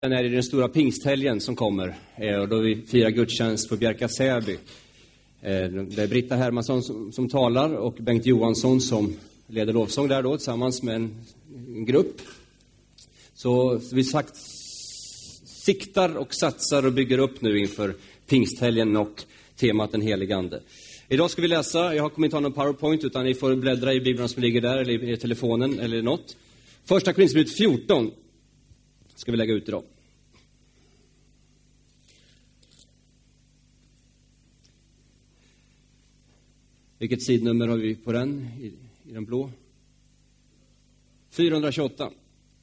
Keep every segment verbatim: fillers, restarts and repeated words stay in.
Sen är det den stora pingsthelgen som kommer, och då vi firar gudstjänst på Bjärka Säby. Det är Britta Hermansson som, som talar och Bengt Johansson som leder lovsång där då tillsammans med en, en grupp. Så, så vi sagt, siktar och satsar och bygger upp nu inför pingsthelgen och temat den helige ande. Idag ska vi läsa, jag har kommit inte ha någon PowerPoint utan ni får bläddra i Bibeln som ligger där eller i telefonen eller något. Första Korinthierbrevet fjorton ska vi lägga ut idag. Vilket sidnummer har vi på den i, i den blå? fyrahundratjugoåtta.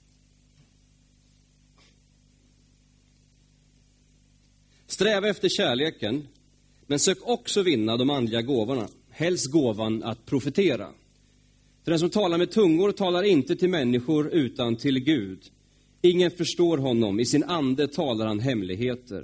Sträva efter kärleken, men sök också vinna de andliga gåvorna. Helst gåvan att profetera. För den som talar med tungor talar inte till människor utan till Gud. Ingen förstår honom, i sin ande talar han hemligheter.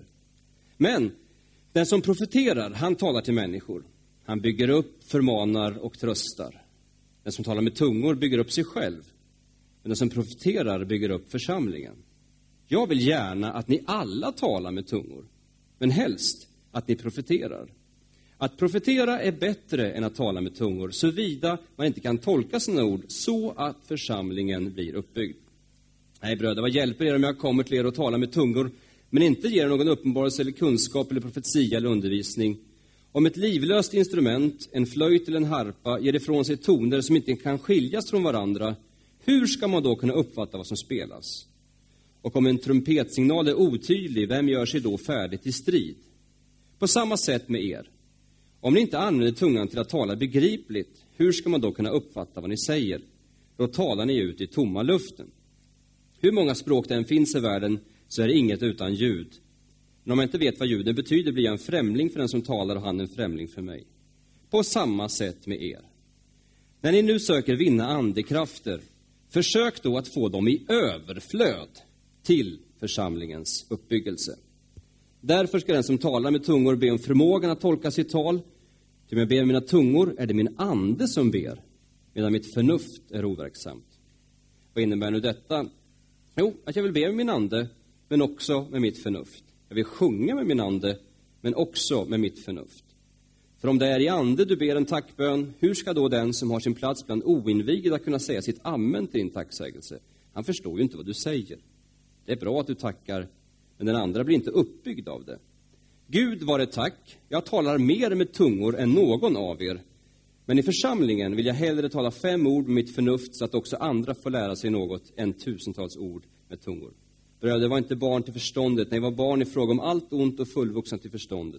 Men den som profeterar, han talar till människor. Han bygger upp, förmanar och tröstar. Den som talar med tungor bygger upp sig själv. Men den som profeterar bygger upp församlingen. Jag vill gärna att ni alla talar med tungor. Men helst att ni profeterar. Att profetera är bättre än att tala med tungor, såvida man inte kan tolka sina ord så att församlingen blir uppbyggd. Nej bröder, vad hjälper er om jag kommer till er och talar med tungor, men inte ger någon uppenbarelse eller kunskap eller profetia eller undervisning? Om ett livlöst instrument, en flöjt eller en harpa, ger ifrån sig toner som inte kan skiljas från varandra, hur ska man då kunna uppfatta vad som spelas? Och om en trumpetsignal är otydlig, vem gör sig då färdigt i strid? På samma sätt med er. Om ni inte använder tungan till att tala begripligt, hur ska man då kunna uppfatta vad ni säger? Då talar ni ut i tomma luften. Hur många språk det än finns i världen så är det inget utan ljud. Men om man inte vet vad ljuden betyder blir jag en främling för den som talar och han en främling för mig. På samma sätt med er. När ni nu söker vinna andekrafter, försök då att få dem i överflöd till församlingens uppbyggelse. Därför ska den som talar med tungor be om förmågan att tolka sitt tal. Till jag ber med mina tungor är det min ande som ber, medan mitt förnuft är overksamt. Vad innebär nu detta? Jo, att jag vill be med min ande, men också med mitt förnuft. Jag vill sjunga med min ande, men också med mitt förnuft. För om det är i ande du ber en tackbön, hur ska då den som har sin plats bland oinvigda kunna säga sitt amen till din tacksägelse? Han förstår ju inte vad du säger. Det är bra att du tackar, men den andra blir inte uppbyggd av det. Gud var det tack, jag talar mer med tungor än någon av er. Men i församlingen vill jag hellre tala fem ord med mitt förnuft så att också andra får lära sig något än tusentals ord med tungor. Bröder, var inte barn till förståndet, nej var barn i fråga om allt ont och fullvuxna till förståndet.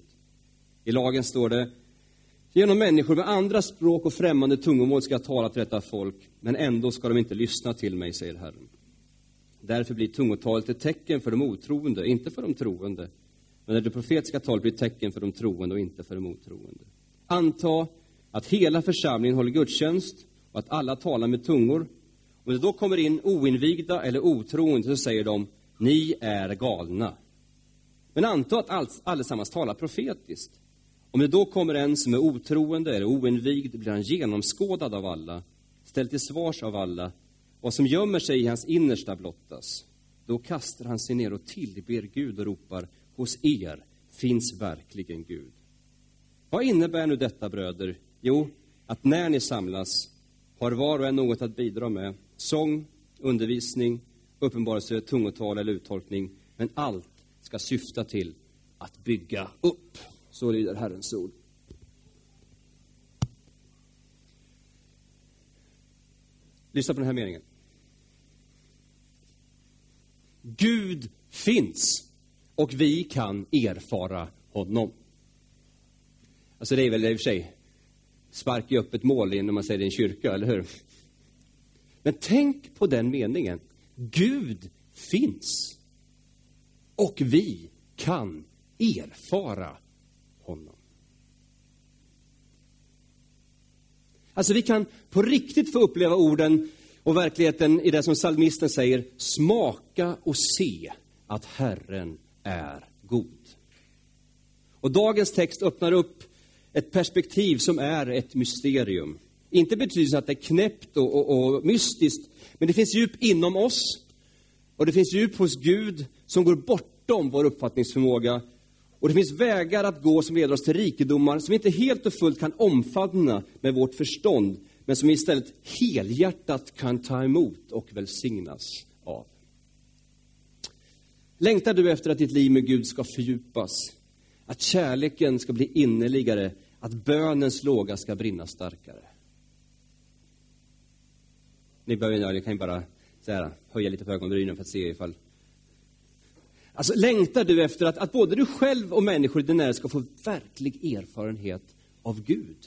I lagen står det, genom människor med andra språk och främmande tungomål ska jag tala till detta folk, men ändå ska de inte lyssna till mig, säger Herren. Därför blir tungotalet ett tecken för de otroende, inte för de troende. Men det profetiska talet blir ett tecken för de troende och inte för de otroende. Anta att hela församlingen håller gudstjänst och att alla talar med tungor. Om det då kommer in oinvigda eller otroende så säger de, ni är galna. Men anta att all, allesammans talar profetiskt. Om det då kommer en som är otroende eller oinvigd blir han genomskådad av alla, ställd till svars av alla. Vad som gömmer sig i hans innersta blottas. Då kastar han sig ner och tillber Gud och ropar, hos er finns verkligen Gud. Vad innebär nu detta, bröder? Jo, att när ni samlas har var och en något att bidra med. Sång, undervisning, uppenbarelse, tungotal eller uttolkning. Men allt ska syfta till att bygga upp. Så lyder Herrens ord. Lyssna på den här meningen. Gud finns och vi kan erfara honom. Alltså det är väl i och för sig sparka upp ett mål när man säger det i en kyrka, eller hur? Men tänk på den meningen. Gud finns och vi kan erfara honom. Alltså vi kan på riktigt få uppleva orden och verkligheten i det som psalmisten säger, smaka och se att Herren är god. Och dagens text öppnar upp ett perspektiv som är ett mysterium. Inte betyder att det är knäppt och, och, och mystiskt, men det finns djup inom oss och det finns djup hos Gud som går bortom vår uppfattningsförmåga. Och det finns vägar att gå som leder oss till rikedomar som vi inte helt och fullt kan omfamna med vårt förstånd, men som vi istället helhjärtat kan ta emot och välsignas av. Längtar du efter att ditt liv med Gud ska fördjupas? Att kärleken ska bli innerligare? Att bönens låga ska brinna starkare? Ni behöver, ni kan ju bara så här, höja lite på ögonbrynen för att se ifall... Alltså längtar du efter att, att både du själv och människor i din närhet ska få verklig erfarenhet av Gud?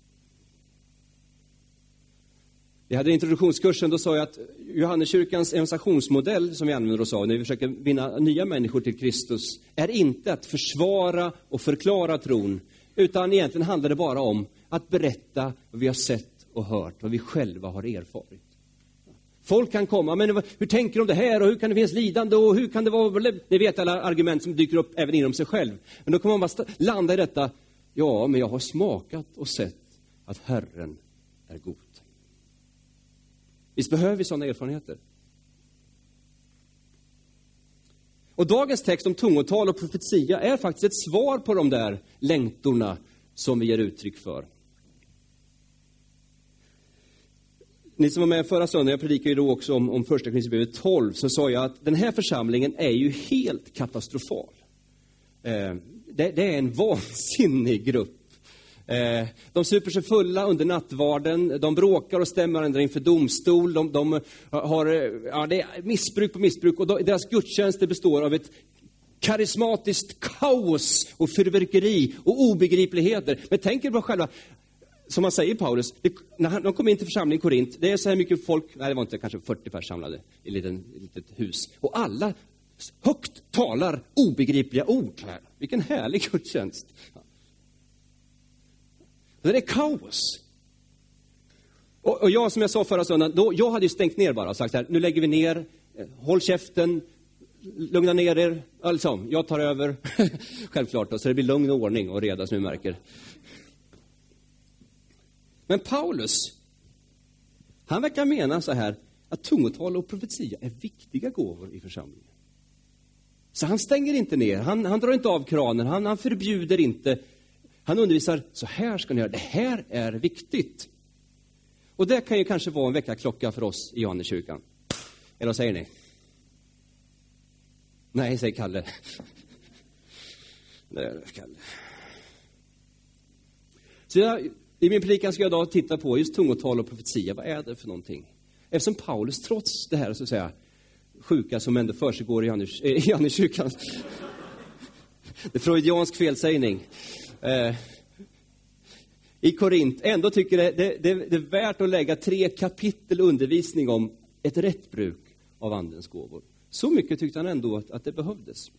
Vi hade introduktionskursen, då sa jag att Johanneskyrkans evangelisationsmodell som vi använder oss av när vi försöker vinna nya människor till Kristus är inte att försvara och förklara tron, utan egentligen handlar det bara om att berätta vad vi har sett och hört, vad vi själva har erfarit. Folk kan komma, men hur tänker de om det här och hur kan det finnas lidande och hur kan det vara, ni vet alla argument som dyker upp även inom sig själv. Men då kommer man bara landa i detta, ja men jag har smakat och sett att Herren är god. Visst behöver vi sådana erfarenheter. Och dagens text om tungotal och profetia är faktiskt ett svar på de där längtorna som vi ger uttryck för. Ni som var med förra söndagen, jag predikade ju då också om, om första Korinthierbrevet tolv, så sa jag att den här församlingen är ju helt katastrofal. Eh, det, det är en vansinnig grupp. Eh, de super sig fulla under nattvarden, de bråkar och stämmer ändå inför domstol, de, de har ja, det är missbruk på missbruk och då, deras gudstjänster består av ett karismatiskt kaos och fyrverkeri och obegripligheter. Men tänk er på själva, som man säger Paulus, det, när han, de kom in till församlingen i Korint, det är så här mycket folk, nej det var inte kanske fyrtio pers samlade i ett litet, litet hus. Och alla högt talar obegripliga ord här. Vilken härlig gudstjänst. Det är kaos. Och, och jag som jag sa förra söndagen, då, jag hade ju stängt ner bara och sagt här, nu lägger vi ner, håll käften, lugna ner er, alltså, jag tar över. Självklart då, så det blir lugn och ordning och reda som vi märker. Men Paulus, han verkar mena så här, att tungotal och profetia är viktiga gåvor i församlingen. Så han stänger inte ner, han, han drar inte av kranen, han, han förbjuder inte. Han undervisar, så här ska ni göra, det här är viktigt. Och det kan ju kanske vara en väckarklocka för oss i Johanneskyrkan. Eller vad säger ni? Nej, säger Kalle. Det är Kalle. Så jag, i min predikan ska jag idag titta på just tungotal och profetia. Vad är det för någonting? Eftersom Paulus trots det här så att säga sjuka som ändå försiggår i Johanneskyrkan. Det är freudiansk felsägning. Eh, i Korint ändå tycker det, det, det, det är värt att lägga tre kapitel undervisning om ett rätt bruk av andens gåvor. Så mycket tyckte han ändå att, att det behövdes.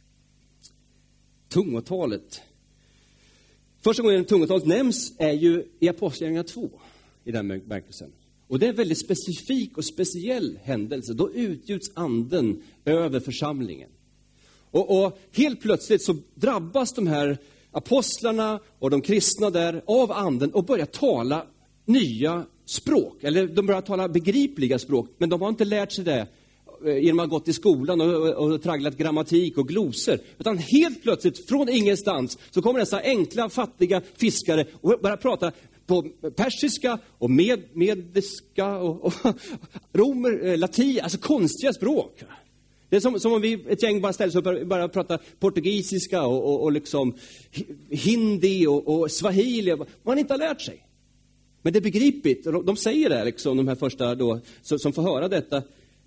Tungotalet. Första gången tungotalet nämns är ju i Apostlagärningarna två i den bemärkelsen. Och det är en väldigt specifik och speciell händelse. Då utgjuts anden över församlingen. Och, och helt plötsligt så drabbas de här apostlarna och de kristna där av anden och börjar tala nya språk. Eller de börjar tala begripliga språk, men de har inte lärt sig det genom att ha gått i skolan och, och, och tragglat grammatik och gloser. Utan helt plötsligt, från ingenstans, så kommer dessa enkla, fattiga fiskare och börjar prata på persiska och med, mediska och, och romer, latin, alltså konstiga språk. Det är som, som om vi, ett gäng bara ställer sig upp och bara pratar portugisiska och, och, och liksom hindi och, och swahili. Man inte har lärt sig. Men det är begripligt. De, de säger det, liksom, de här första då, som, som får höra detta.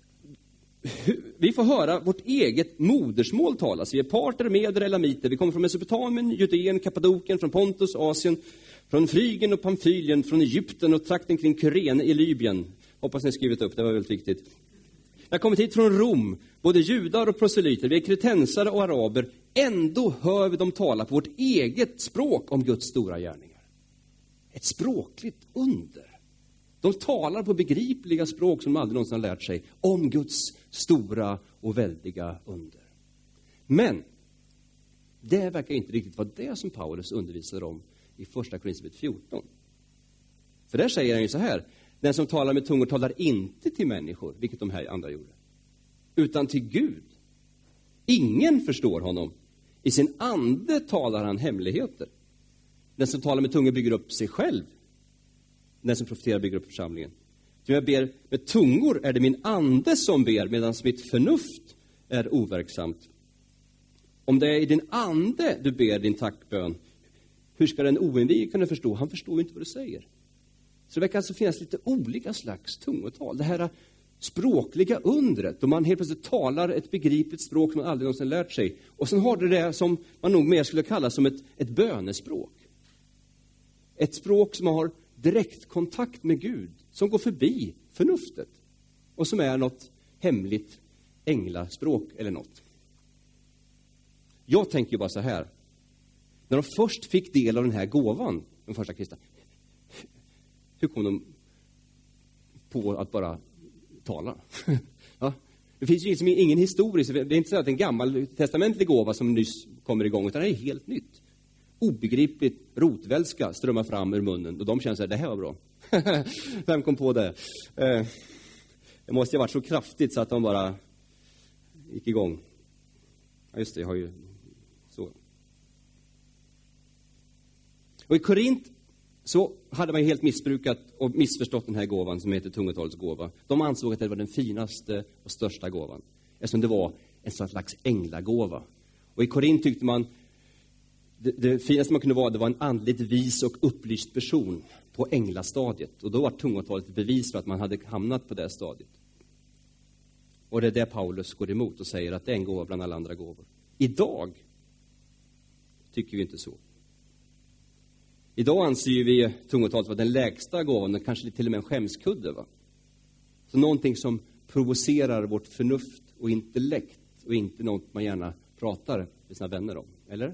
Vi får höra vårt eget modersmål talas. Vi är parter, meder, elamiter. Vi kommer från Mesopotamien, Judeen, Kappadokien, från Pontus, Asien, från Frygen och Pamfylien, från Egypten och trakten kring Kyrene i Libyen. Hoppas ni har skrivit upp, det var väldigt viktigt. Jag har kommit hit från Rom, både judar och proselyter, vi är kretensare och araber. Ändå hör vi dem tala på vårt eget språk om Guds stora gärningar. Ett språkligt under. De talar på begripliga språk som de aldrig någonsin har lärt sig om Guds stora och väldiga under. Men det verkar inte riktigt vara det som Paulus undervisar om i första Korinthierbrevet fjorton. För där säger han ju så här: den som talar med tungor talar inte till människor, vilket de här andra gjorde, utan till Gud. Ingen förstår honom. I sin ande talar han hemligheter. Den som talar med tungor bygger upp sig själv. Den som profeterar bygger upp församlingen. Om jag ber med tungor är det min ande som ber, medan mitt förnuft är overksamt. Om det är i din ande du ber din tackbön, hur ska den oinvigde kunna förstå? Han förstår ju inte vad du säger. Så det kan alltså finnas lite olika slags tungotal. Det här språkliga undret, då man helt plötsligt talar ett begripligt språk som man aldrig någonsin lärt sig. Och sen har det det som man nog mer skulle kalla som ett, ett bönespråk. Ett språk som har direkt kontakt med Gud, som går förbi förnuftet. Och som är något hemligt änglaspråk eller något. Jag tänker bara så här. När de först fick del av den här gåvan, de första kristna, hur kom de på att bara tala? Ja, det finns ju liksom ingen historisk, det är inte så att en gammal testamentlig gåva som nyss kommer igång, utan det är helt nytt. Obegripligt rotvälska strömmar fram ur munnen och de känner så här, det här var bra. Vem kom på det? Eh, det måste ha varit så kraftigt så att de bara gick igång. Ja, just det, jag har ju så. Och i Korint så hade man ju helt missbrukat och missförstått den här gåvan som heter tungotalets gåva. De ansåg att det var den finaste och största gåvan. Eftersom det var en slags änglagåva. Och i Korint tyckte man det, det finaste man kunde vara, det var en andligt vis och upplyst person på änglastadiet. Och då var tungotalet ett bevis för att man hade hamnat på det stadiet. Och det är det Paulus går emot och säger att det är en gåva bland alla andra gåvor. Idag tycker vi inte så. Idag anser vi tungotalet vara den lägsta gåvan, kanske till och med en skämskudde. Va? Så någonting som provocerar vårt förnuft och intellekt och inte något man gärna pratar med sina vänner om. Eller?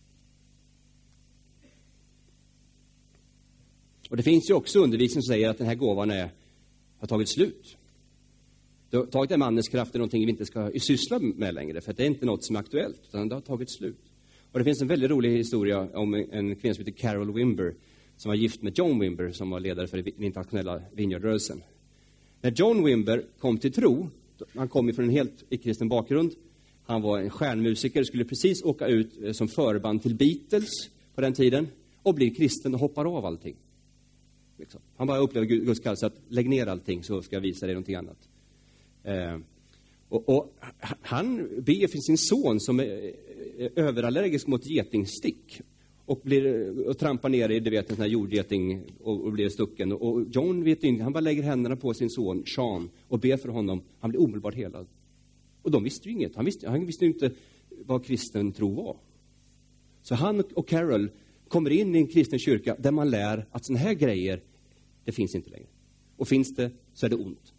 Och det finns ju också undervisning som säger att den här gåvan är, har tagit slut. Det har tagit en mannens kraft är någonting vi inte ska syssla med längre, för det är inte något som är aktuellt, utan det har tagit slut. Och det finns en väldigt rolig historia om en kvinna som heter Carol Wimber, som var gift med John Wimber, som var ledare för den internationella vineyardrörelsen. När John Wimber kom till tro, han kom från en helt icke-kristen bakgrund, han var en stjärnmusiker, skulle precis åka ut som förband till Beatles på den tiden, och blir kristen och hoppar av allting. Han bara upplever Guds kallelse att lägg ner allting så ska jag visa dig någonting annat. Eh, och, och han ber för sin son som är överallergisk mot getingstick och blir och trampar ner i, du vet, en sån här jordgeting och, och blir stucken. Och, och John vet inte, han bara lägger händerna på sin son Sean och ber för honom. Han blir omedelbart helad. Och de visste ju inget. Han visste, han visste inte vad kristen tro var. Så han och Carol kommer in i en kristen kyrka där man lär att såna här grejer, det finns inte längre. Och finns det så är det ont.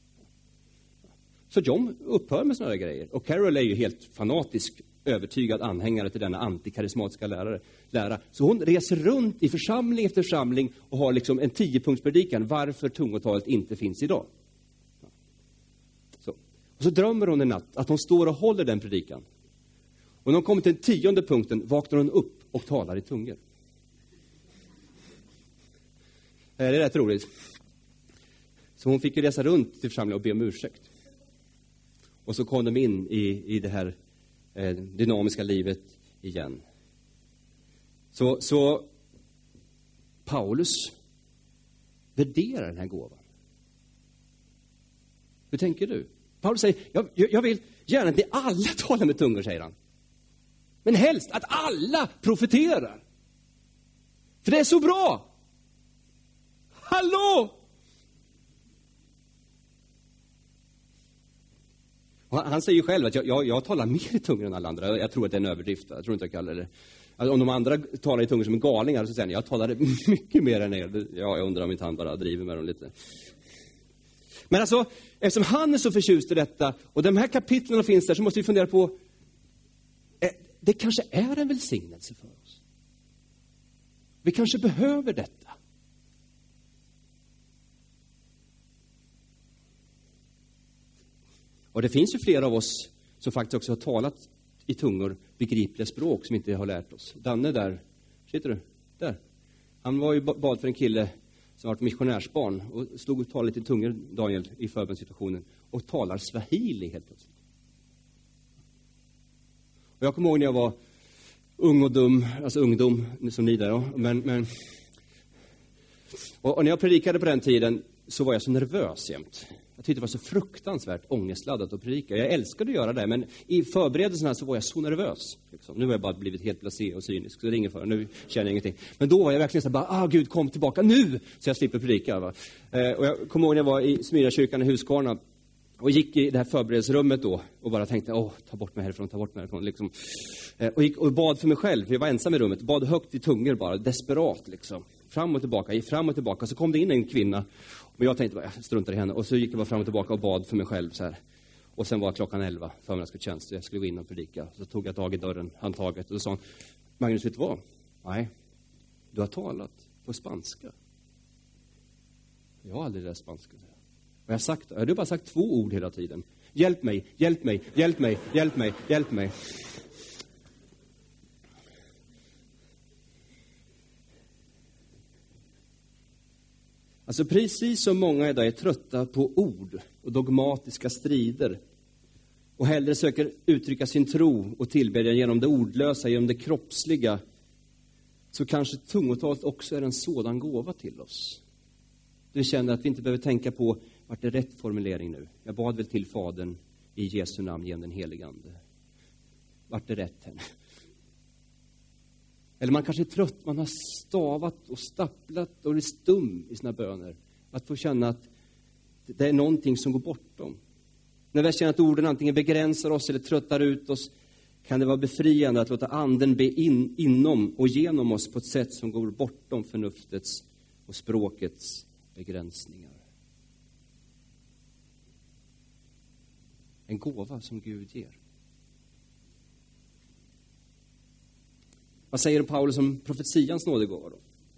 Så John upphör med såna här grejer. Och Carol är ju helt fanatisk, övertygad anhängare till denna antikarismatiska lärare, lära. Så hon reser runt i församling efter församling och har liksom en tiopunktspredikan varför tungotalet inte finns idag. Så. Och så drömmer hon en natt att hon står och håller den predikan. Och när hon kommer till den tionde punkten vaknar hon upp och talar i tungor. Det är rätt roligt. Så hon fick ju resa runt till församlingen och be om ursäkt. Och så kom de in i, i det här eh, dynamiska livet igen. Så, så Paulus värderar den här gåvan. Hur tänker du? Paulus säger, jag, jag vill gärna att ni alla talar med tungor, säger han. Men helst att alla profeterar. För det är så bra. Hallå! Han säger ju själv att jag, jag, jag talar mer i tungor än alla andra. Jag tror att det är en överdrift. Jag tror inte jag kallar det. Alltså, om de andra talar i tungor som en galningar så säger han, jag talar mycket mer än er. Ja, jag undrar om inte han bara driver med dem lite. Men alltså, eftersom han är så förtjust i detta och de här kapitlen finns där, så måste vi fundera på, det kanske är en välsignelse för oss. Vi kanske behöver detta. Och det finns ju flera av oss som faktiskt också har talat i tungor, begripliga språk som inte har lärt oss. Danne där, sitter du? Där. Han var ju bad för en kille som var ett missionärsbarn och stod och talade lite i tungor, Daniel, i förbundssituationen. Och talar swahili helt plötsligt. Och jag kommer ihåg när jag var ung och dum, alltså ungdom, som ni där. Ja. Men, men... Och, och när jag predikade på den tiden så var jag så nervös jämt. Jag tyckte det var så fruktansvärt ångestladdat att predika. Jag älskade att göra det, men i förberedelserna så var jag så nervös. Liksom. Nu har jag bara blivit helt blasé och cynisk, så det är ingen för. Nu känner jag ingenting. Men då var jag verkligen så bara, ah Gud, kom tillbaka nu! Så jag slipper predika. Va? Eh, och jag kommer ihåg när jag var i Smyrnakyrkan i Huskvarna och gick i det här förberedelserummet då och bara tänkte, åh, ta bort mig härifrån, ta bort mig härifrån. Liksom. Eh, och gick och bad för mig själv, för jag var ensam i rummet. Bad högt i tungor bara, desperat liksom. Fram och tillbaka, gick fram och tillbaka. Så kom det in en kvinna. Och jag tänkte, jag struntar i henne. Och så gick jag bara fram och tillbaka och bad för mig själv så här. Och sen var klockan elva, förmiddagsgudstjänst. Jag skulle gå in och predika. Så tog jag tag i dörren, handtaget. Och så sa hon, Magnus, vet du vad? Nej, du har talat på spanska. Jag har aldrig läst spanska. Och jag har sagt, jag har bara sagt två ord hela tiden. Hjälp mig, hjälp mig, hjälp mig, hjälp mig, hjälp mig. Alltså precis som många idag är trötta på ord och dogmatiska strider och hellre söker uttrycka sin tro och tillbedjan genom det ordlösa, genom det kroppsliga, så kanske tungotalet också är en sådan gåva till oss. Du känner att vi inte behöver tänka på vart det är rätt formulering nu. Jag bad väl till Fadern i Jesu namn genom den helige Ande. Vart är rätt henne? Eller man kanske är trött, man har stavat och stapplat och är stum i sina böner. Att få känna att det är någonting som går bortom. När vi känner att orden antingen begränsar oss eller tröttar ut oss, kan det vara befriande att låta anden be in, inom och genom oss på ett sätt som går bortom förnuftets och språkets begränsningar. En gåva som Gud ger. Vad säger Paulus om profetians nådegåva då?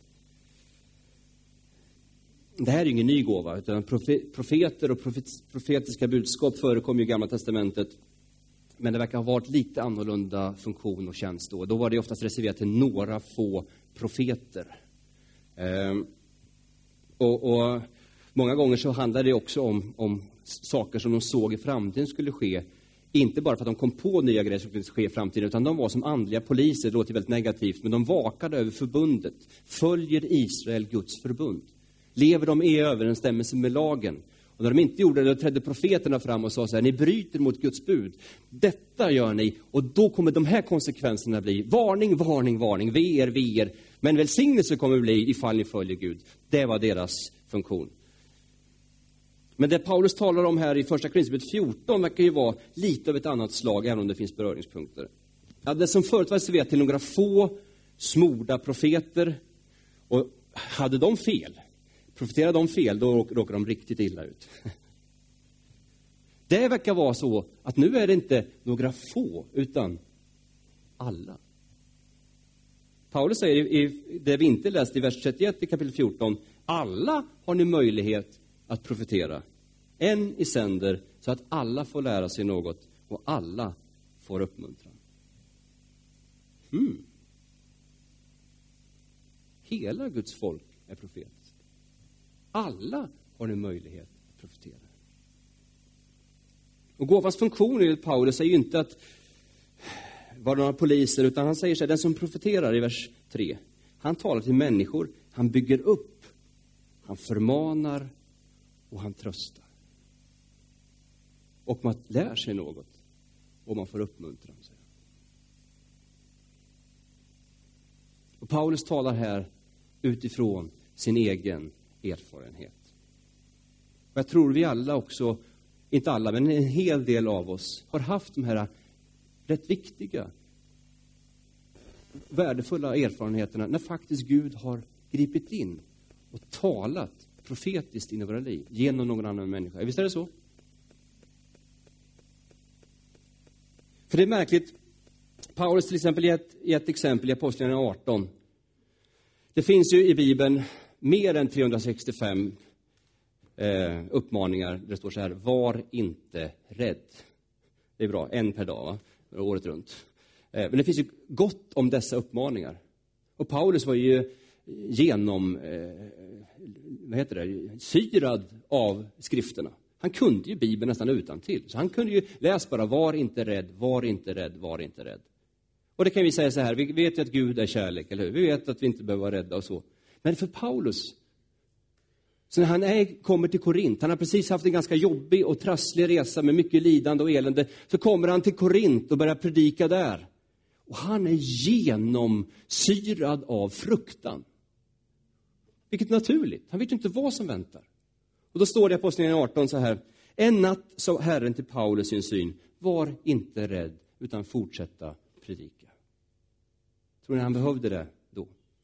Det här är ingen ny gåva, utan profeter och profetiska budskap förekom i Gamla testamentet. Men det verkar ha varit lite annorlunda funktion och tjänst då. Då var det oftast reserverat till några få profeter. Ehm, och, och många gånger så handlade det också om, om saker som de såg i framtiden skulle ske. Inte bara för att de kom på nya grejer som skulle ske i framtiden, utan de var som andliga poliser. Det låter väldigt negativt, men de vakade över förbundet. Följer Israel Guds förbund? Lever de i överensstämmelse med lagen? Och när de inte gjorde det, då trädde profeterna fram och sa så här: ni bryter mot Guds bud. Detta gör ni, och då kommer de här konsekvenserna bli. Varning, varning, varning. Ve er, ve er. Men välsignelse kommer bli ifall ni följer Gud. Det var deras funktion. Men det Paulus talar om här i första Korinthierbrevet fjorton verkar ju vara lite av ett annat slag, även om det finns beröringspunkter. Ja, det som förut var serverat till några få smorda profeter, och hade de fel, profeterade de fel, då råkar de riktigt illa ut. Det verkar vara så att nu är det inte några få, utan alla. Paulus säger i det vi inte läst i vers trettioett i kapitel fjorton, alla har ni möjlighet att profetera. En i sänder, så att alla får lära sig något och alla får uppmuntran. Hmm. Hela Guds folk är profetiskt. Alla har nu möjlighet att profetera. Och gåvans funktion i Paulus är ju inte att vara några poliser, utan han säger så här: den som profeterar i vers tre, han talar till människor, han bygger upp, han förmanar och han tröstar. Och man lär sig något och man får uppmuntran. Och Paulus talar här utifrån sin egen erfarenhet. Och jag tror vi alla också, inte alla, men en hel del av oss har haft de här rätt viktiga, värdefulla erfarenheterna när faktiskt Gud har gripit in och talat profetiskt in i våra liv genom någon annan människa. Visst är det så? För det är märkligt. Paulus till exempel i ett, i ett exempel i Apostlagärningarna arton. Det finns ju i Bibeln mer än trehundrasextiofem eh, uppmaningar. Det står så här: var inte rädd. Det är bra, en per dag, va? Året runt. Eh, men det finns ju gott om dessa uppmaningar. Och Paulus var ju genom eh, vad heter det, syrad av skrifterna. Han kunde ju Bibeln nästan utantill. Så han kunde ju läsa bara: var inte rädd, var inte rädd, var inte rädd. Och det kan vi säga så här, vi vet ju att Gud är kärlek, eller hur? Vi vet att vi inte behöver vara rädda och så. Men för Paulus, så när han är, kommer till Korint, han har precis haft en ganska jobbig och trasslig resa med mycket lidande och elände, så kommer han till Korint och börjar predika där. Och han är genomsyrad av fruktan. Vilket är naturligt. Han vet ju inte vad som väntar. Och då står det i Apostlagärningarna arton så här. En natt sa Herren till Paulus sin syn. Var inte rädd utan fortsätta predika. Tror ni han behövde det då?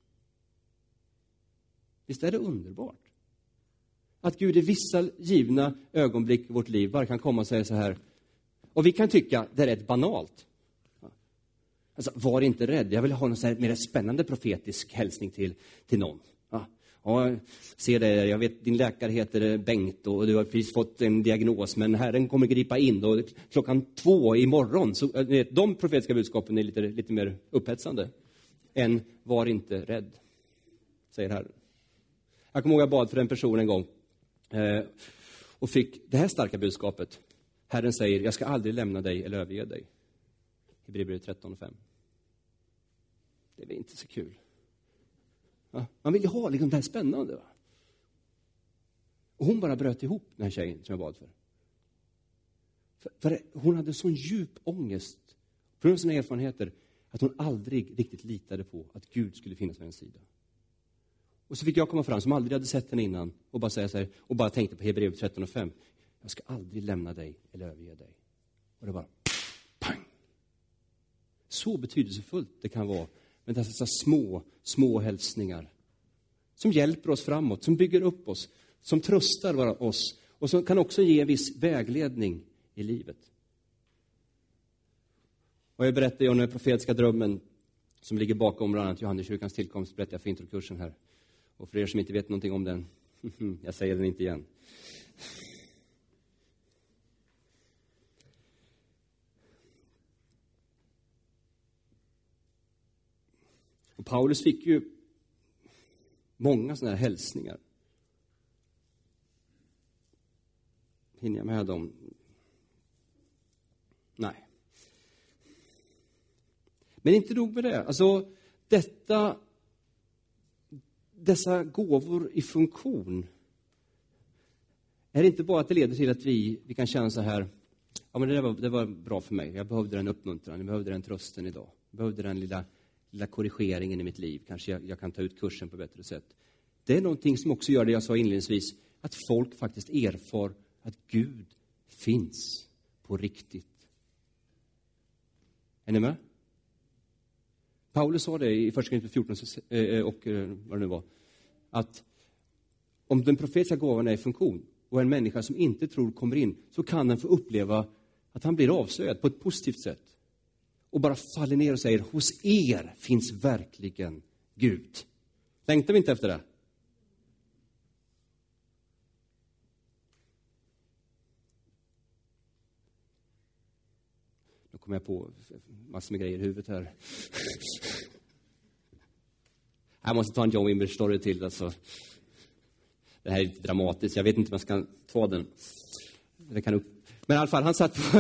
Visst är det underbart? Att Gud i vissa givna ögonblick i vårt liv bara kan komma och säga så här. Och vi kan tycka det är rätt banalt. Alltså, var inte rädd. Jag vill ha någon så här mer spännande profetisk hälsning till, till någon. Ja, ja, se det. Jag vet, din läkare heter Bengt och du har precis fått en diagnos. Men Herren kommer gripa in och klockan två imorgon. Så, de profetiska budskapen är lite, lite mer upphetsande än var inte rädd, säger Herren. Jag kommer ihåg att jag bad för en person en gång eh, och fick det här starka budskapet. Herren säger, jag ska aldrig lämna dig eller överge dig. Hebreerbrevet tretton och fem. Det är inte så kul. Ja, man vill ju ha liksom det här spännande. Va? Och hon bara bröt ihop, den här tjejen som jag bad för. För, för hon hade sån djup ångest från sina erfarenheter att hon aldrig riktigt litade på att Gud skulle finnas vid hennes sida. Och så fick jag komma fram som aldrig hade sett henne innan och bara säga så här, och bara tänkte på Hebreerbrevet tretton och fem. Jag ska aldrig lämna dig eller överge dig. Och det bara pang. Så betydelsefullt det kan vara med dessa små, små hälsningar som hjälper oss framåt, som bygger upp oss, som tröstar oss och som kan också ge en viss vägledning i livet. Och jag berättar ju om den profetiska drömmen som ligger bakom bland annat Johanneskyrkans tillkomst, berättar jag för introkursen här. Och för er som inte vet någonting om den, jag säger den inte igen. Och Paulus fick ju många sådana här hälsningar. Hinner jag med dem? Nej. Men inte nog med det. Alltså, detta, dessa gåvor i funktion är det inte bara att det leder till att vi, vi kan känna så här, ja men det var, det var bra för mig. Jag behövde den uppmuntran, jag behövde den trösten idag. Jag behövde den lilla, lilla korrigeringen i mitt liv. Kanske jag, jag kan ta ut kursen på ett bättre sätt. Det är någonting som också gör det jag sa inledningsvis, att folk faktiskt erfar att Gud finns på riktigt. Är ni med? Paulus sa det i första Korinthierbrevet fjorton och vad det nu var. Att om den profetiska gåvan är i funktion och en människa som inte tror kommer in, så kan han få uppleva att han blir avslöjad på ett positivt sätt. Och bara faller ner och säger, hos er finns verkligen Gud. Längtar vi inte efter det? Nu kommer jag på massor med grejer i huvudet här. Jag måste ta en John Wimber story till. Alltså. Det här är lite dramatiskt. Jag vet inte om jag ska ta den. Det kan upp... Men i alla fall, han satt på...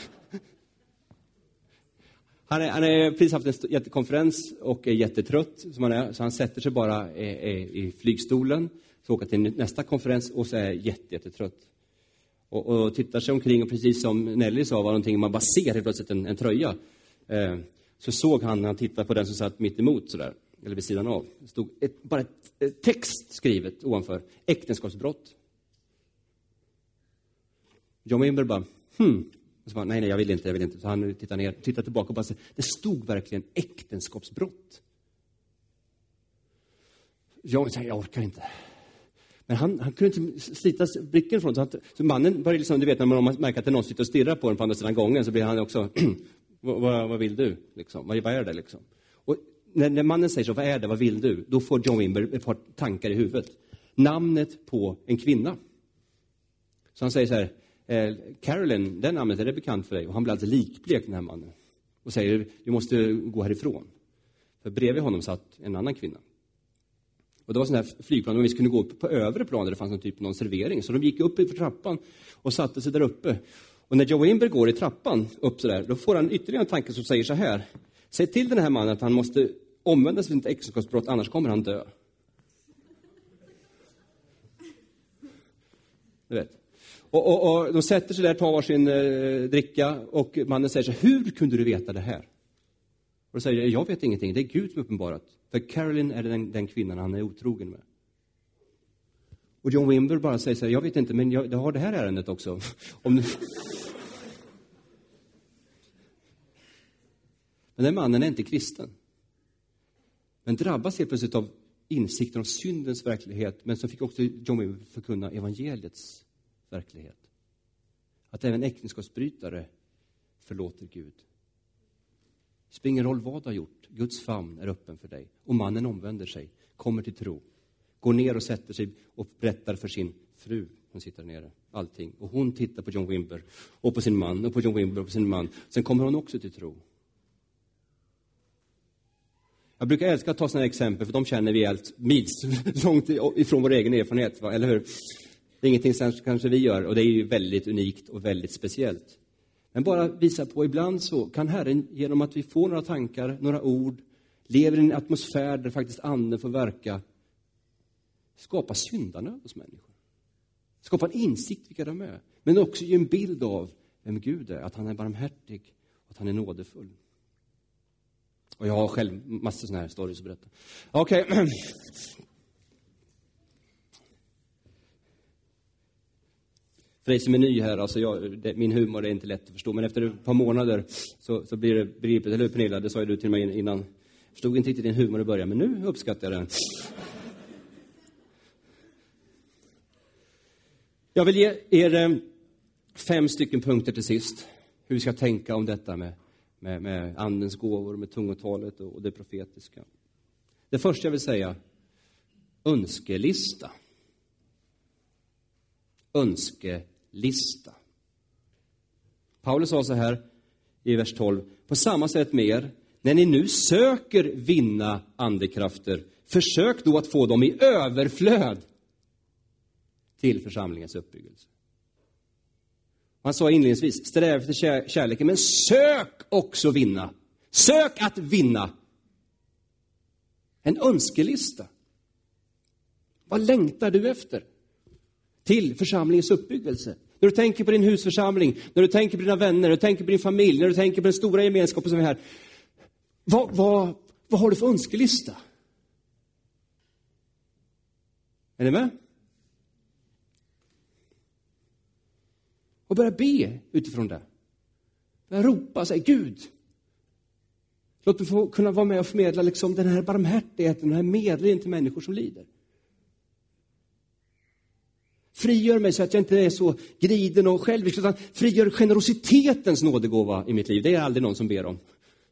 han är, han är precis haft en jättekonferens och är jättetrött. Som han är, så han sätter sig bara i, i, i flygstolen. Så åker till nästa konferens och så är jätte, jättetrött. Och, och tittar sig omkring och precis som Nelly sa var någonting man bara ser helt plötsligt en, en tröja. Eh, så såg han när han tittade på den som satt mitt emot sådär. Eller vid sidan av. Det stod ett, bara ett, ett text skrivet ovanför. Äktenskapsbrott. John Wimber bara, hmm. Och så bara, nej, nej, jag vill inte, jag vill inte. Så han tittar ner, tittar tillbaka och bara säger, det stod verkligen äktenskapsbrott. Jag säger, jag orkar inte. Men han, han kunde inte slita blicken från. Så, han, så mannen började liksom, du vet när man märker att det är någon sitter och stirrar på den på andra sidan gången, så blir han också, vad, vad, vad vill du? Liksom? Vad, vad är det liksom? Och när, när mannen säger så, vad är det, vad vill du? Då får John Wimber ett par tankar i huvudet. Namnet på en kvinna. Så han säger så här, eh, Carolyn, den namnet är det bekant för dig. Och han blir alltid likblek, den här mannen. Och säger, du måste gå härifrån. För bredvid honom satt en annan kvinna. Och det var sån här flygplan, och vi skulle gå upp på övre plan där det fanns någon typ av någon servering. Så de gick upp för trappan och satte sig där uppe. Och när Joe Wimber går i trappan upp så där, då får han ytterligare en tanke som säger så här. Säg till den här mannen att han måste omvända sig från ett äktenskapsbrott, annars kommer han dö. Du vet. Och, och, och de sätter sig där, tar varsin eh, dricka och mannen säger så här: hur kunde du veta det här? Och då säger jag, jag vet ingenting, det är Gud som uppenbarat. För Caroline är den, den kvinnan han är otrogen med. Och John Wimber bara säger så här: jag vet inte, men jag, jag har det här ärendet också. Om du... Men den mannen är inte kristen. Men drabbas helt plötsligt av insikten om syndens verklighet. Men så fick också John Wimber förkunna evangeliets verklighet. Att även äktenskapsbrytare förlåter Gud. Det spelar ingen roll vad du har gjort. Guds famn är öppen för dig. Och mannen omvänder sig, kommer till tro. Går ner och sätter sig och berättar för sin fru. Hon sitter där nere, allting. Och hon tittar på John Wimber och på sin man. Och på John Wimber och på sin man. Sen kommer hon också till tro. Jag brukar älska att ta sådana exempel, för de känner vi helt mils långt ifrån vår egen erfarenhet, va? Eller hur? Det är ingenting som kanske vi gör, och det är ju väldigt unikt och väldigt speciellt. Men bara visa på, ibland så kan Herren, genom att vi får några tankar, några ord, lever i en atmosfär där faktiskt anden får verka, skapa syndanöd hos människor. Skapa en insikt vilka de är, men också ge en bild av vem Gud är, att han är barmhärtig och att han är nådefull. Och jag har själv massor sådana här stories att berätta. Okej. Okay. För dig som är ny här, alltså jag, det, min humor är inte lätt att förstå. Men efter ett par månader så, så blir det begripligt. Eller hur, Pernilla? Det sa ju du till mig innan. Jag förstod inte riktigt din humor i början, men nu uppskattar jag den. Jag vill ge er fem stycken punkter till sist. Hur vi ska tänka om detta med Med, med andens gåvor, med tungotalet och, och det profetiska. Det första jag vill säga, önskelista. Önskelista. Paulus sa så här i vers tolv: på samma sätt med er, när ni nu söker vinna andekrafter, försök då att få dem i överflöd till församlingens uppbyggelse. Han sa inledningsvis, sträv efter kär- kärleken, men sök också vinna. Sök att vinna. En önskelista. Vad längtar du efter? Till församlingens uppbyggelse. När du tänker på din husförsamling, när du tänker på dina vänner, när du tänker på din familj, när du tänker på den stora gemenskapen som är här. Vad, vad, vad har du för önskelista? Är ni med? Och börja be utifrån det. Börja ropa, säg Gud. Låt mig få kunna vara med och förmedla liksom den här barmhärtigheten, den här medlingen till människor som lider. Frigör mig så att jag inte är så griden och självisk, utan frigör generositetens nådegåva i mitt liv. Det är aldrig någon som ber om.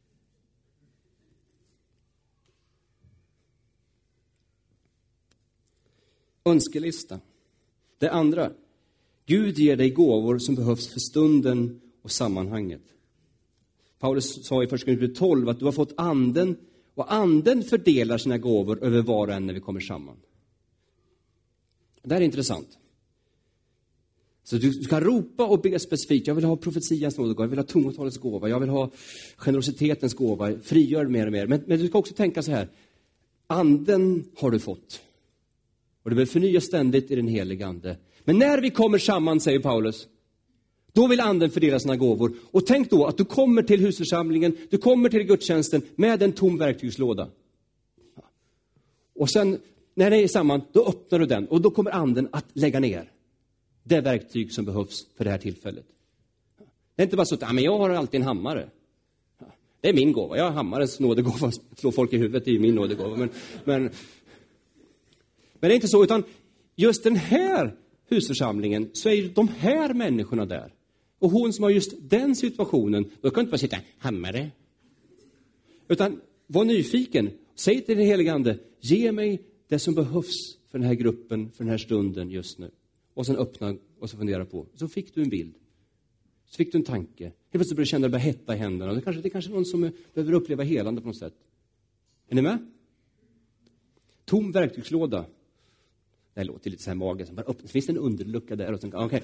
Önskelista. Det andra. Gud ger dig gåvor som behövs för stunden och sammanhanget. Paulus sa i första Korinthierbrevet tolv att du har fått anden, och anden fördelar sina gåvor över var och en när vi kommer samman. Det här är intressant. Så du ska ropa och be specifikt. Jag vill ha profetians nådegåva, jag vill ha tungotalets gåva, jag vill ha generositetens gåva, frigör mer och mer. Men, men du ska också tänka så här. Anden har du fått. Och det vill förnya ständigt i den heliga ande. Men när vi kommer samman, säger Paulus, då vill anden fördela sina gåvor. Och tänk då att du kommer till husförsamlingen, du kommer till gudstjänsten med en tom verktygslåda. Och sen när det är samman, då öppnar du den och då kommer anden att lägga ner det verktyg som behövs för det här tillfället. Det är inte bara så att ah, men jag har alltid en hammare. Det är min gåva, jag har hammarens nådegåva, slå folk i huvudet i min nådegåva. Men, men, men det är inte så, utan just den här husförsamlingen så är de här människorna där. Och hon som har just den situationen, då kan inte bara sitta hammare. Utan var nyfiken. Säg till den helige ande, ge mig det som behövs för den här gruppen, för den här stunden just nu. Och sen öppna och så fundera på. Så fick du en bild. Så fick du en tanke. Helt plötsligt börjar du känna det börjar hetta i händerna. Det kanske, det är kanske någon som behöver uppleva helande på något sätt. Är ni med? Tom verktygslåda. Det här låter lite så här magen. Som bara öppnas. Finns det en underlucka där? Okej. Okay.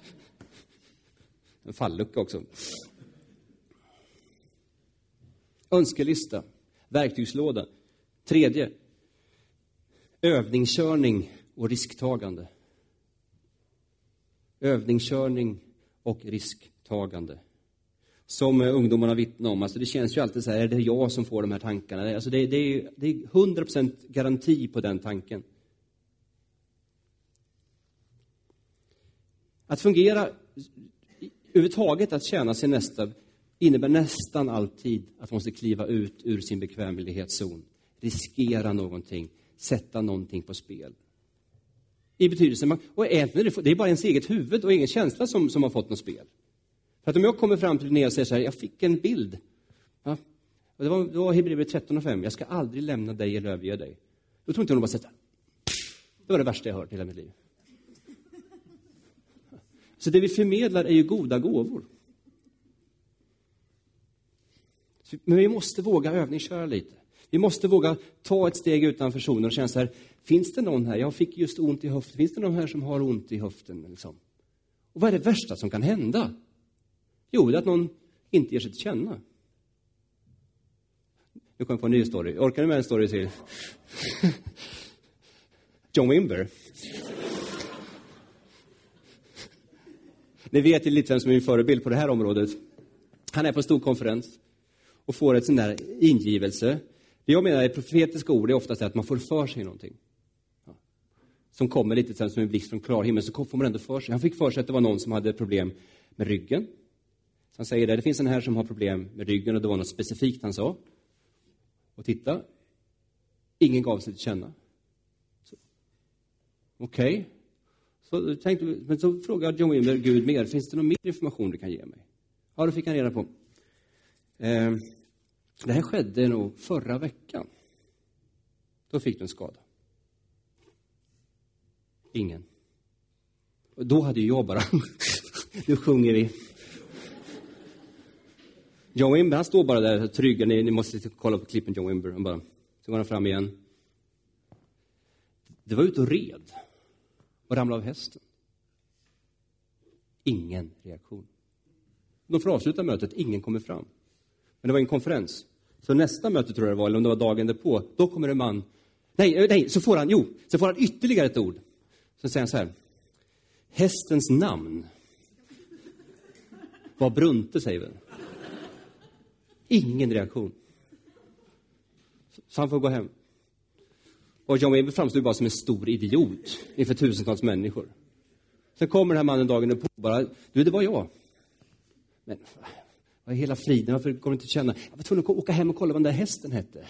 En fallucka också. Önskelista. Verktygslåda. Tredje. Övningskörning och risktagande. Övningskörning och risktagande. Som ungdomarna vittnar om. Alltså det känns ju alltid så här, är det jag som får de här tankarna? Alltså det, det, är, det är hundra procent garanti på den tanken. Att fungera, överhuvudtaget att tjäna sin nästa, innebär nästan alltid att man måste kliva ut ur sin bekvämlighetszon. Riskera någonting, sätta någonting på spel. I betydelsen, och det är bara ens eget huvud och egen känsla som, som har fått något spel. För att om jag kommer fram till det och säger så här, jag fick en bild. Ja, och det var, det var Hebreerbrevet tretton och fem, jag ska aldrig lämna dig eller överge dig. Då tror inte hon bara sätta. Det var det värsta jag hört i hela mitt liv. Så det vi förmedlar är ju goda gåvor. Men vi måste våga övningsköra lite. Vi måste våga ta ett steg utanför zonen och känna så här, finns det någon här? Jag fick just ont i höften. Finns det någon här som har ont i höften? Liksom? Och vad är det värsta som kan hända? Jo, det är att någon inte ger sig till känna. Nu kommer jag på en ny story. Orkar ni med en story till? John Wimber. Ni vet ju lite vem som är min förebild på det här området. Han är på en stor konferens och får ett sån där ingivelse. Det jag menar är profetiska ord är oftast att man får för sig någonting. Ja. Som kommer lite sen som en blixt från klar himmel, så får man ändå för sig. Han fick för sig att det var någon som hade problem med ryggen. Så han säger det, det finns en här som har problem med ryggen, och det var något specifikt han sa. Och titta, ingen gav sig till känna. Okej. Okay. Så tänkte, men så frågade John Wimber Gud mer, finns det någon mer information du kan ge mig? Ja, då fick han reda på. Eh, det här skedde nog förra veckan. Då fick du en skada. Ingen. Och då hade jag bara, nu sjunger vi. John Wimber, han står bara där trygg. Ni, ni måste kolla på klippen John Wimber. Han bara, så går han fram igen. Det var ute och red. Och ramlade av hästen. Ingen reaktion. De får avsluta mötet, ingen kommer fram. Men det var en konferens. Så nästa möte tror jag det var, eller om det var dagen därpå, då kommer en man. Nej, nej, så får han, jo, så får han ytterligare ett ord. Så säger han så här. Hästens namn var Brunte, säger vi. Ingen reaktion. Så han får gå hem. Och John Wimber framstod bara som en stor idiot inför tusentals människor. Sen kommer den här mannen dagen och på bara, du, det var jag. Men vad är hela friden? Varför går du inte att känna? Jag var tvungen att åka hem och kolla vad den där hästen hette.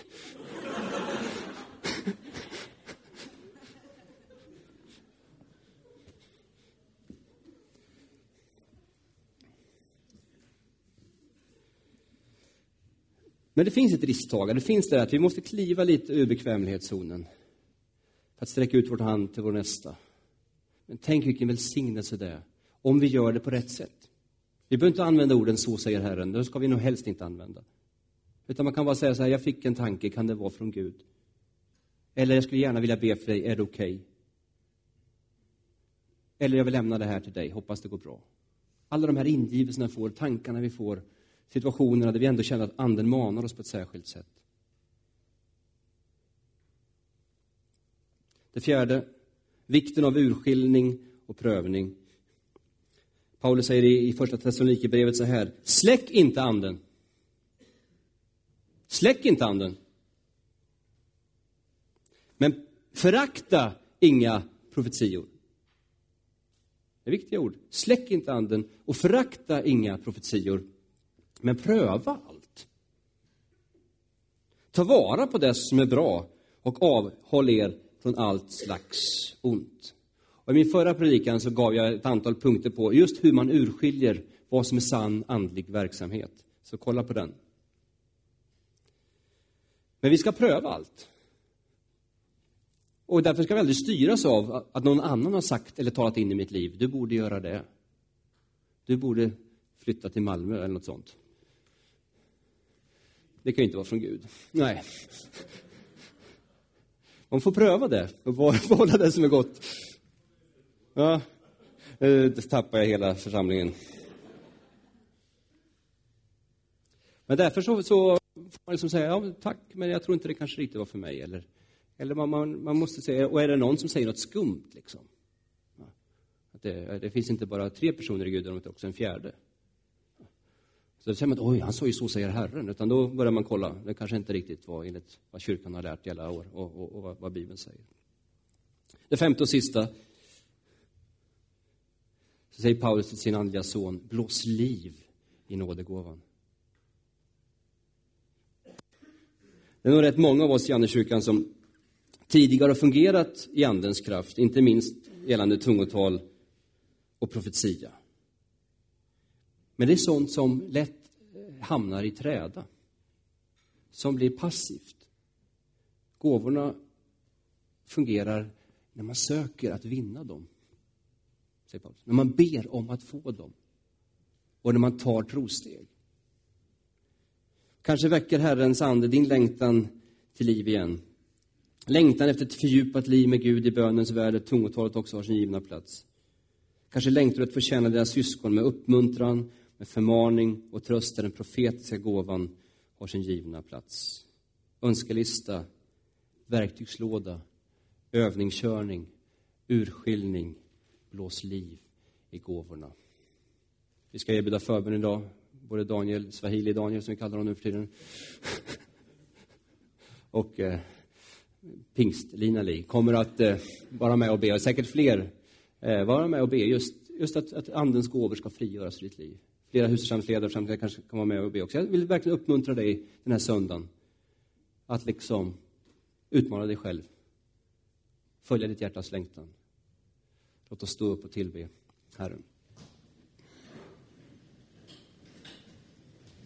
Men det finns ett risktagande. Det finns det att vi måste kliva lite ur bekvämlighetszonen. För att sträcka ut vår hand till vår nästa. Men tänk vilken välsignelse det är. Om vi gör det på rätt sätt. Vi behöver inte använda orden så säger Herren. Det ska vi nog helst inte använda. Utan man kan bara säga så här. Jag fick en tanke. Kan det vara från Gud? Eller jag skulle gärna vilja be för dig. Är det okej? Okay? Eller jag vill lämna det här till dig. Hoppas det går bra. Alla de här ingivelserna får. Tankarna vi får. Situationerna där vi ändå känner att anden manar oss på ett särskilt sätt. Det fjärde, vikten av urskiljning och prövning. Paulus säger i första Thessalonikerbrevet så här. Släck inte anden. Släck inte anden. Men förakta inga profetior. Det är viktiga ord. Släck inte anden och förakta inga profetior. Men pröva allt. Ta vara på det som är bra och avhåll er från allt slags ont. Och i min förra predikan så gav jag ett antal punkter på just hur man urskiljer vad som är sann andlig verksamhet. Så kolla på den. Men vi ska pröva allt. Och därför ska vi aldrig styras av att någon annan har sagt eller talat in i mitt liv. Du borde göra det. Du borde flytta till Malmö eller något sånt. Det kan ju inte vara från Gud. Nej. Man får pröva det och behålla det som är gott. Ja, det tappar jag hela församlingen. Men därför så, så får man liksom säga, ja tack, men jag tror inte det kanske riktigt var för mig. Eller, eller man, man, man måste säga, och är det någon som säger något skumt liksom? Ja, att det, det finns inte bara tre personer i Gud, utan också en fjärde. Så då säger man, oj, han sa ju så säger Herren. Utan då börjar man kolla, det kanske inte riktigt var enligt vad kyrkan har lärt i alla år och, och, och vad, vad Bibeln säger. Det femte och sista, så säger Paulus till sin andliga son, blås liv i nådegåvan. Det är nog rätt många av oss i Andekyrkan som tidigare har fungerat i andens kraft, inte minst gällande tungotal och profetia. Men det är sånt som lätt hamnar i träda, som blir passivt. Gåvorna fungerar när man söker att vinna dem, säger Paulus. När man ber om att få dem och när man tar trosteg. Kanske väcker Herrens ande din längtan till liv igen. Längtan efter ett fördjupat liv med Gud i bönens värld, där tungotalet också har sin givna plats. Kanske längtar du att få känna dina syskon med uppmuntran, med förmaning och tröst, där den profetiska gåvan har sin givna plats. Önskelista, verktygslåda, övningskörning, urskiljning, blås liv i gåvorna. Vi ska erbjuda förbön idag. Både Daniel, Swahili Daniel som vi kallar honom nu för tiden. och eh, Pingst, Lina Li, kommer att eh, vara med och be. Och säkert fler eh, vara med och be. Just, just att, att andens gåvor ska frigöras i ditt liv. Flera husförsamlingsledare kanske kan vara med och be också. Jag vill verkligen uppmuntra dig den här söndagen. Att liksom utmana dig själv. Följa ditt hjärtas längtan. Låt oss stå upp och tillbe Herren.